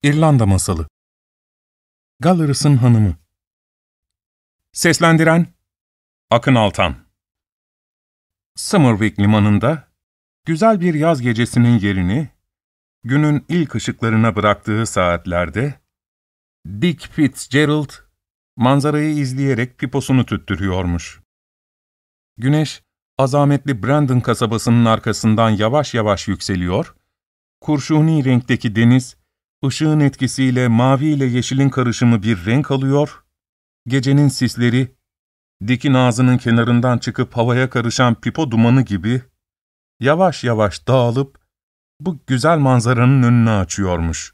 İrlanda Masalı. Gallerıs'ın Hanımı. Seslendiren Akın Altan. Somervik limanında güzel bir yaz gecesinin yerini günün ilk ışıklarına bıraktığı saatlerde Dick Fitzgerald manzarayı izleyerek piposunu tüttürüyormuş. Güneş azametli Brandon kasabasının arkasından yavaş yavaş yükseliyor, kurşuni renkteki deniz ışığın etkisiyle mavi ile yeşilin karışımı bir renk alıyor, gecenin sisleri, Dick'in ağzının kenarından çıkıp havaya karışan pipo dumanı gibi yavaş yavaş dağılıp bu güzel manzaranın önünü açıyormuş.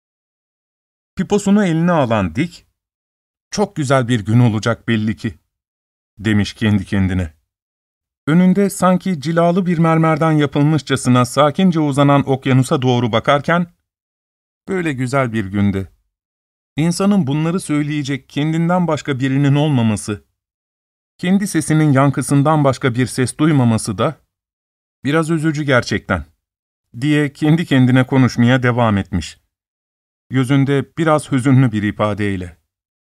Piposunu eline alan Dick, "Çok güzel bir gün olacak belli ki," demiş kendi kendine. Önünde sanki cilalı bir mermerden yapılmışçasına sakince uzanan okyanusa doğru bakarken, böyle güzel bir günde İnsanın bunları söyleyecek kendinden başka birinin olmaması, kendi sesinin yankısından başka bir ses duymaması da biraz üzücü gerçekten, diye kendi kendine konuşmaya devam etmiş. Yüzünde biraz hüzünlü bir ifadeyle.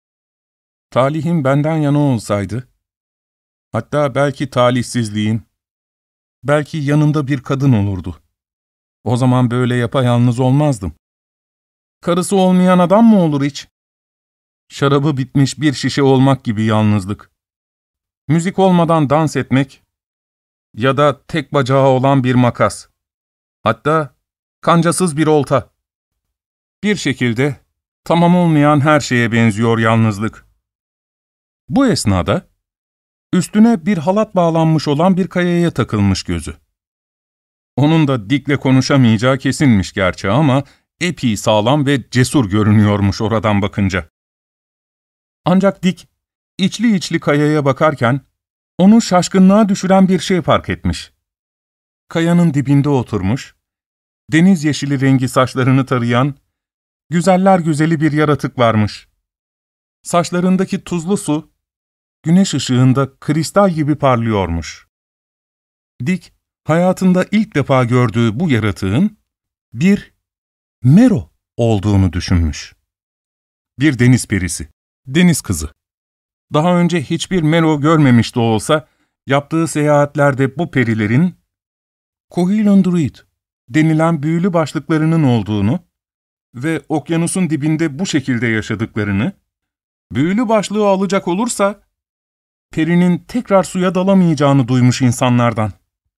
Talihim benden yana olsaydı, hatta belki talihsizliğim, belki yanımda bir kadın olurdu. O zaman böyle yapayalnız olmazdım. Karısı olmayan adam mı olur hiç? Şarabı bitmiş bir şişe olmak gibi yalnızlık. Müzik olmadan dans etmek ya da tek bacağı olan bir makas. Hatta kancasız bir olta. Bir şekilde tamam olmayan her şeye benziyor yalnızlık. Bu esnada üstüne bir halat bağlanmış olan bir kayaya takılmış gözü. Onun da Dick'le konuşamayacağı kesinmiş gerçi ama epey sağlam ve cesur görünüyormuş oradan bakınca. Ancak Dick, içli içli kayaya bakarken, onu şaşkınlığa düşüren bir şey fark etmiş. Kayanın dibinde oturmuş, deniz yeşili rengi saçlarını tarayan, güzeller güzeli bir yaratık varmış. Saçlarındaki tuzlu su, güneş ışığında kristal gibi parlıyormuş. Dick, hayatında ilk defa gördüğü bu yaratığın, bir Mero olduğunu düşünmüş. Bir deniz perisi. Deniz kızı. Daha önce hiçbir Mero görmemiş de olsa, yaptığı seyahatlerde bu perilerin Cohilan Druid denilen büyülü başlıklarının olduğunu ve okyanusun dibinde bu şekilde yaşadıklarını, büyülü başlığı alacak olursa, perinin tekrar suya dalamayacağını duymuş insanlardan.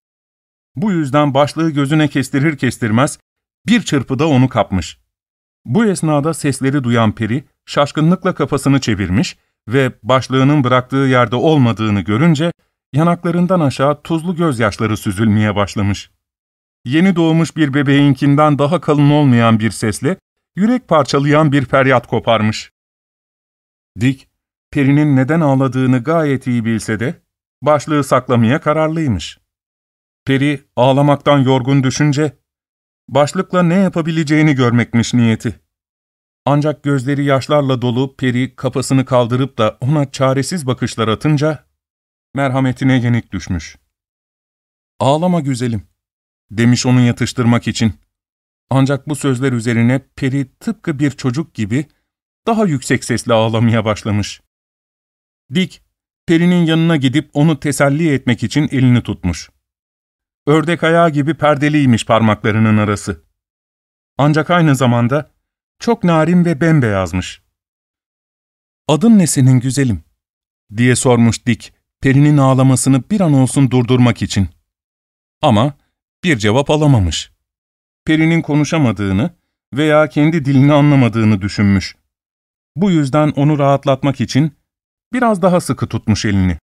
Bu yüzden başlığı gözüne kestirir kestirmez, bir çırpıda onu kapmış. Bu esnada sesleri duyan peri, şaşkınlıkla kafasını çevirmiş ve başlığının bıraktığı yerde olmadığını görünce, yanaklarından aşağı tuzlu gözyaşları süzülmeye başlamış. Yeni doğmuş bir bebeğinkinden daha kalın olmayan bir sesle, yürek parçalayan bir feryat koparmış. Dick, perinin neden ağladığını gayet iyi bilse de, başlığı saklamaya kararlıymış. Peri, ağlamaktan yorgun düşünce, başlıkla ne yapabileceğini görmekmiş niyeti. Ancak gözleri yaşlarla dolu peri kafasını kaldırıp da ona çaresiz bakışlar atınca, merhametine yenik düşmüş. "Ağlama güzelim," demiş onu yatıştırmak için. Ancak bu sözler üzerine peri tıpkı bir çocuk gibi daha yüksek sesle ağlamaya başlamış. Dick, perinin yanına gidip onu teselli etmek için elini tutmuş. Ördek ayağı gibi perdeliymiş parmaklarının arası. Ancak aynı zamanda çok narin ve bembeyazmış. "Adın ne senin güzelim?" diye sormuş Dick, perinin ağlamasını bir an olsun durdurmak için. Ama bir cevap alamamış. Perinin konuşamadığını veya kendi dilini anlamadığını düşünmüş. Bu yüzden onu rahatlatmak için biraz daha sıkı tutmuş elini.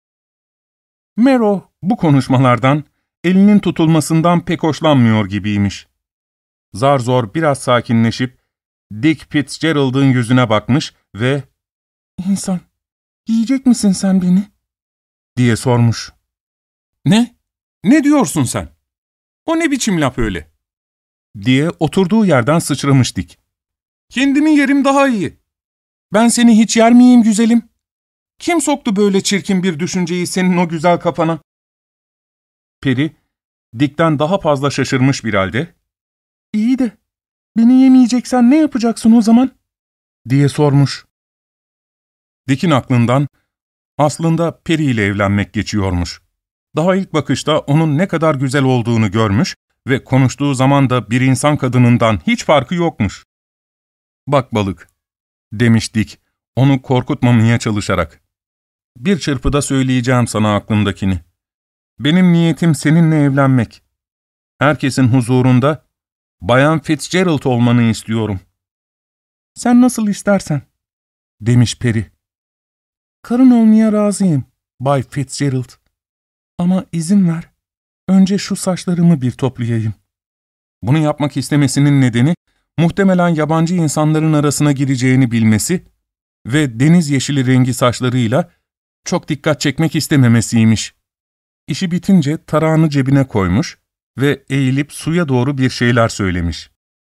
Mero bu konuşmalardan, elinin tutulmasından pek hoşlanmıyor gibiymiş. Zar zor biraz sakinleşip, Dick Fitzgerald'ın yüzüne bakmış ve "İnsan, yiyecek misin sen beni?" diye sormuş. "Ne? Ne diyorsun sen? O ne biçim laf öyle?" diye oturduğu yerden sıçramış Dick. "Kendimi yerim daha iyi. Ben seni hiç yer miyim güzelim? Kim soktu böyle çirkin bir düşünceyi senin o güzel kafana?" Peri, Dick'ten daha fazla şaşırmış bir halde, "İyi de Beni yemeyeceksen ne yapacaksın o zaman? Diye sormuş. Dick'in aklından aslında Peri ile evlenmek geçiyormuş. Daha ilk bakışta onun ne kadar güzel olduğunu görmüş ve konuştuğu zaman da bir insan kadınından hiç farkı yokmuş. "Bak balık," demiş Dick, onu korkutmamaya çalışarak. "Bir çırpıda söyleyeceğim sana aklımdakini. Benim niyetim seninle evlenmek. Herkesin huzurunda Bayan Fitzgerald olmanı istiyorum." "Sen nasıl istersen," demiş Peri. "Karın olmaya razıyım, Bay Fitzgerald. Ama izin ver, önce şu saçlarımı bir toplayayım." Bunu yapmak istemesinin nedeni, muhtemelen yabancı insanların arasına gireceğini bilmesi ve deniz yeşili rengi saçlarıyla çok dikkat çekmek istememesiymiş. İşi bitince tarağını cebine koymuş ve eğilip suya doğru bir şeyler söylemiş.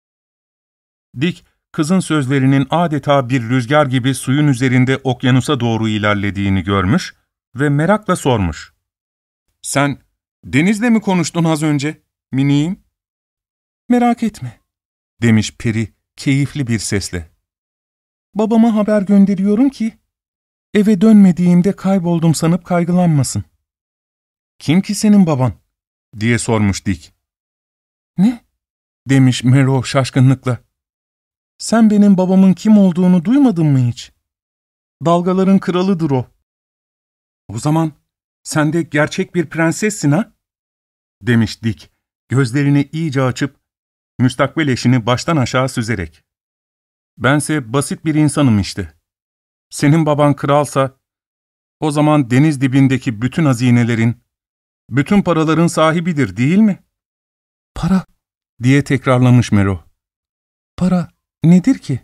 Dick, kızın sözlerinin adeta bir rüzgar gibi suyun üzerinde okyanusa doğru ilerlediğini görmüş ve merakla sormuş. "Sen Deniz'le mi konuştun az önce, miniğim?" "Merak etme," demiş Peri keyifli bir sesle. "Babama haber gönderiyorum ki eve dönmediğimde kayboldum sanıp kaygılanmasın." "Kim ki senin baban?" diye sormuş Dick. "Ne?" demiş Mero şaşkınlıkla. "Sen benim babamın kim olduğunu duymadın mı hiç? Dalgaların kralıdır o." "O zaman sen de gerçek bir prensessin ha?" demiş Dick, gözlerini iyice açıp müstakbel eşini baştan aşağı süzerek. "Bense basit bir insanım işte. Senin baban kralsa, o zaman deniz dibindeki bütün hazinelerin, bütün paraların sahibidir değil mi?" "Para," diye tekrarlamış Mero. "Para nedir ki?"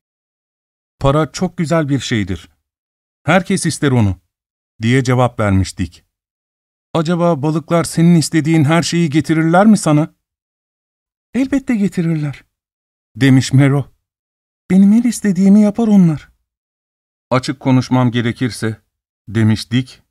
"Para çok güzel bir şeydir. Herkes ister onu," diye cevap vermiş Dick. "Acaba balıklar senin istediğin her şeyi getirirler mi sana?" "Elbette getirirler," demiş Mero. "Benim her istediğimi yapar onlar." "Açık konuşmam gerekirse," demiş Dick,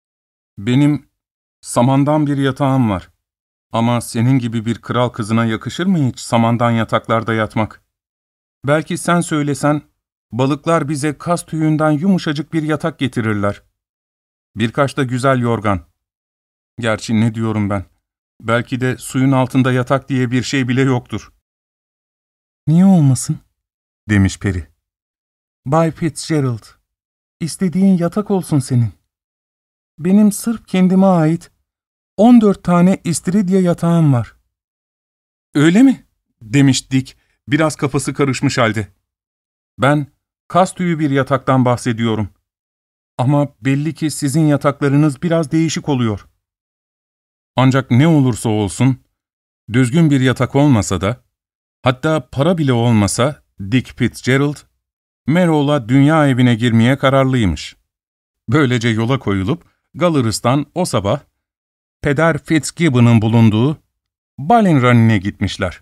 "benim samandan bir yatağım var. Ama senin gibi bir kral kızına yakışır mı hiç samandan yataklarda yatmak? Belki sen söylesen, balıklar bize kas tüyünden yumuşacık bir yatak getirirler. Birkaç da güzel yorgan. Gerçi ne diyorum ben? Belki de suyun altında yatak diye bir şey bile yoktur." "Niye olmasın?" demiş Peri. "Bay Fitzgerald, istediğin yatak olsun senin. Benim sırf kendime ait 14 tane istiridye yatağım var." "Öyle mi?" demiş Dick, biraz kafası karışmış halde. "Ben kas tüyü bir yataktan bahsediyorum. Ama belli ki sizin yataklarınız biraz değişik oluyor." "Ancak ne olursa olsun, düzgün bir yatak olmasa da, hatta para bile olmasa Dick Fitzgerald, Merrill'la dünya evine girmeye kararlıymış. Böylece yola koyulup Galler's'tan o sabah Peder Fitzgibbon'ın bulunduğu Ballinrun'e gitmişler.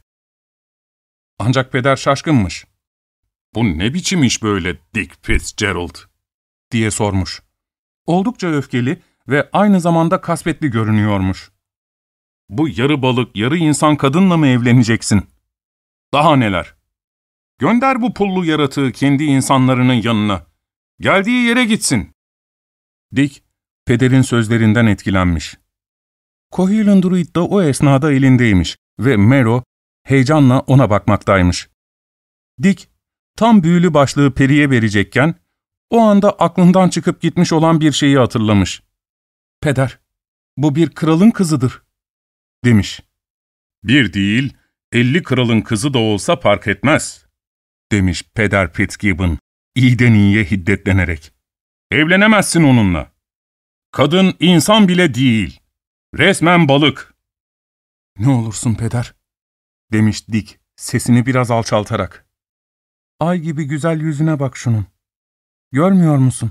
Ancak peder şaşkınmış. "Bu ne biçim iş böyle Dick Fitzgerald?" diye sormuş. Oldukça öfkeli ve aynı zamanda kasvetli görünüyormuş. "Bu yarı balık, yarı insan kadınla mı evleneceksin? Daha neler? Gönder bu pullu yaratığı kendi insanlarının yanına. Geldiği yere gitsin." Dick, pederin sözlerinden etkilenmiş. Cohelan Druid da o esnada elindeymiş ve Mero heyecanla ona bakmaktaymış. Dick, tam büyülü başlığı Peri'ye verecekken, o anda aklından çıkıp gitmiş olan bir şeyi hatırlamış. "Peder, bu bir kralın kızıdır," demiş. "Bir değil, 50 kralın kızı da olsa fark etmez," demiş Peder Fitzgibbon, iyiden iyiye hiddetlenerek. "Evlenemezsin onunla. Kadın insan bile değil. Resmen balık." "Ne olursun peder," demiş Dick, sesini biraz alçaltarak. "Ay gibi güzel yüzüne bak şunun. Görmüyor musun?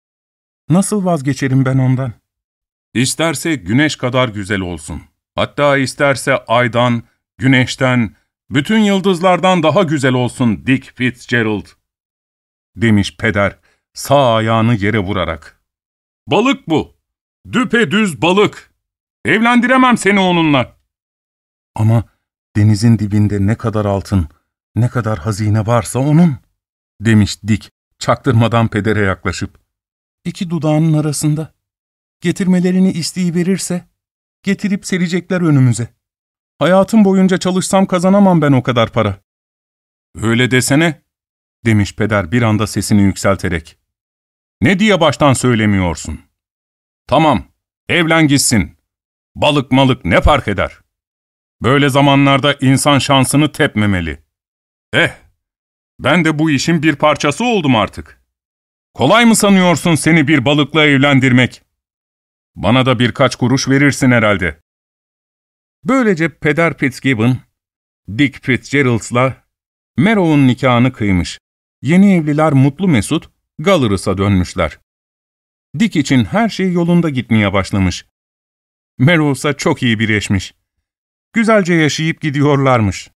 Nasıl vazgeçerim ben ondan?" "İsterse güneş kadar güzel olsun. Hatta isterse aydan, güneşten, bütün yıldızlardan daha güzel olsun Dick Fitzgerald," demiş peder, sağ ayağını yere vurarak. "Balık bu. Düpedüz balık. Evlendiremem seni onunla." "Ama denizin dibinde ne kadar altın, Ne kadar hazine varsa onun, demiş Dick, çaktırmadan pedere yaklaşıp. İki dudağının arasında. Getirmelerini isteyiverirse, getirip serecekler önümüze. Hayatım boyunca çalışsam kazanamam ben o kadar para. Öyle desene, demiş peder bir anda sesini yükselterek. Ne diye baştan söylemiyorsun? Tamam, evlen gitsin. Balık malık ne fark eder? Böyle zamanlarda insan şansını tepmemeli. Ben de bu işin bir parçası oldum artık. Kolay mı sanıyorsun seni bir balıkla evlendirmek? Bana da birkaç kuruş verirsin herhalde. Böylece Peder Fitzgibbon, Dick Fitzgerald'la Merrow'un nikahını kıymış. Yeni evliler mutlu mesut Gallerus'a dönmüşler. Dick için her şey yolunda gitmeye başlamış. Merrow'sa çok iyi bir eşmiş. Güzelce yaşayıp gidiyorlarmış.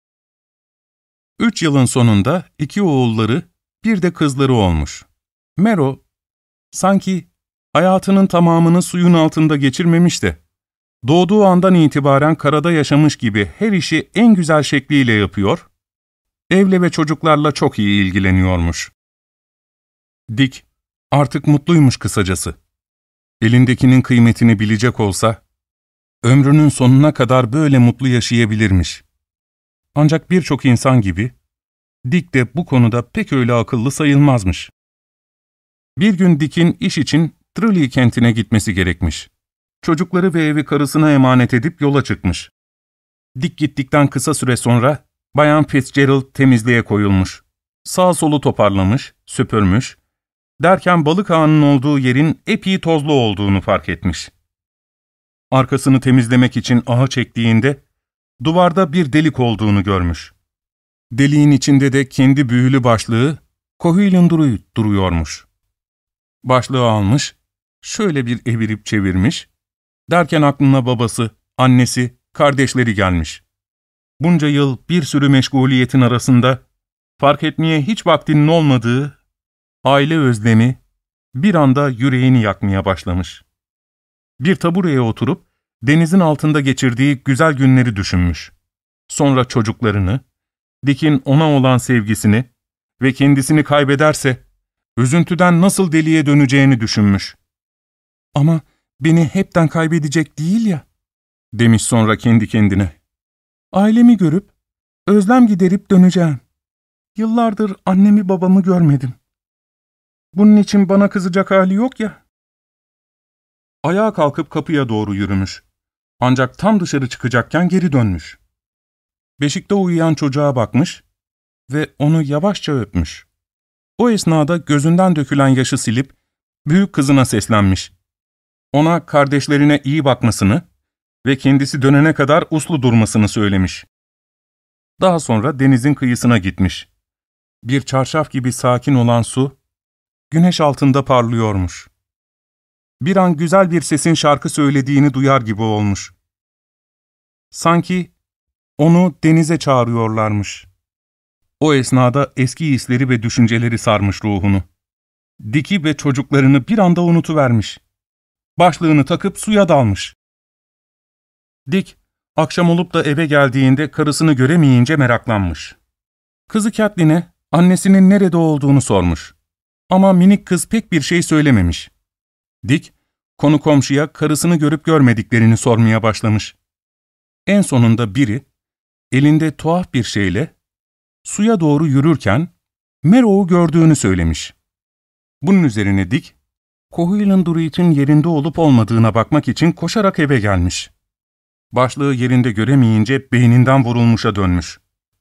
3 yılın sonunda 2 oğulları, bir de kızları olmuş. Merrow, sanki hayatının tamamını suyun altında geçirmemiş de, doğduğu andan itibaren karada yaşamış gibi her işi en güzel şekliyle yapıyor, evle ve çocuklarla çok iyi ilgileniyormuş. Dick, artık mutluymuş kısacası. Elindekinin kıymetini bilecek olsa, ömrünün sonuna kadar böyle mutlu yaşayabilirmiş. Ancak birçok insan gibi, Dick de bu konuda pek öyle akıllı sayılmazmış. Bir gün Dick'in iş için Tralee kentine gitmesi gerekmiş. Çocukları ve evi karısına emanet edip yola çıkmış. Dick gittikten kısa süre sonra Bayan Fitzgerald temizliğe koyulmuş. Sağ solu toparlamış, süpürmüş, derken balık ağının olduğu yerin epey tozlu olduğunu fark etmiş. Arkasını temizlemek için ağı çektiğinde duvarda bir delik olduğunu görmüş. Deliğin içinde de kendi büyülü başlığı Cohuilandruit duruyormuş. Başlığı almış, şöyle bir evirip çevirmiş, derken aklına babası, annesi, kardeşleri gelmiş. Bunca yıl bir sürü meşguliyetin arasında fark etmeye hiç vaktinin olmadığı aile özlemi bir anda yüreğini yakmaya başlamış. Bir tabureye oturup denizin altında geçirdiği güzel günleri düşünmüş. Sonra çocuklarını, Dick'in ona olan sevgisini ve kendisini kaybederse üzüntüden nasıl deliye döneceğini düşünmüş. Ama beni hepten kaybedecek değil ya, demiş sonra kendi kendine. Ailemi görüp, özlem giderip döneceğim. Yıllardır annemi babamı görmedim. Bunun için bana kızacak hali yok ya. Ayağa kalkıp kapıya doğru yürümüş. Ancak tam dışarı çıkacakken geri dönmüş. Beşikte uyuyan çocuğa bakmış ve onu yavaşça öpmüş. O esnada gözünden dökülen yaşı silip büyük kızına seslenmiş. Ona kardeşlerine iyi bakmasını ve kendisi dönene kadar uslu durmasını söylemiş. Daha sonra denizin kıyısına gitmiş. Bir çarşaf gibi sakin olan su, güneş altında parlıyormuş. Bir an güzel bir sesin şarkı söylediğini duyar gibi olmuş. Sanki onu denize çağırıyorlarmış. O esnada eski hisleri ve düşünceleri sarmış ruhunu. Dick'i ve çocuklarını bir anda unutuvermiş. Başlığını takıp suya dalmış. Dick, akşam olup da eve geldiğinde karısını göremeyince meraklanmış. Kızı Kathleen'e annesinin nerede olduğunu sormuş. Ama minik kız pek bir şey söylememiş. Dick, konu komşuya karısını görüp görmediklerini sormaya başlamış. En sonunda biri, elinde tuhaf bir şeyle, suya doğru yürürken Merrow'u gördüğünü söylemiş. Bunun üzerine Dick, Cohuilandruit'in yerinde olup olmadığına bakmak için koşarak eve gelmiş. Başlığı yerinde göremeyince beyninden vurulmuşa dönmüş.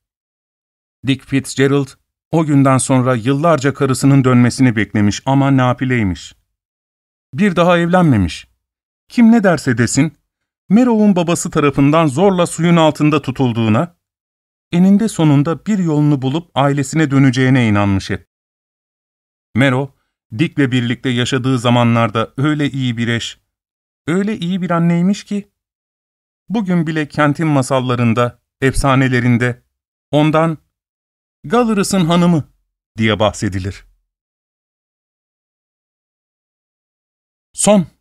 Dick Fitzgerald, o günden sonra yıllarca karısının dönmesini beklemiş ama nafileymiş. Bir daha evlenmemiş. Kim ne derse desin, Merrow'un babası tarafından zorla suyun altında tutulduğuna, eninde sonunda bir yolunu bulup ailesine döneceğine inanmış hep. Merrow, Dick'le birlikte yaşadığı zamanlarda öyle iyi bir eş, öyle iyi bir anneymiş ki, bugün bile kentin masallarında, efsanelerinde, ondan Gallerus'un hanımı diye bahsedilir. Son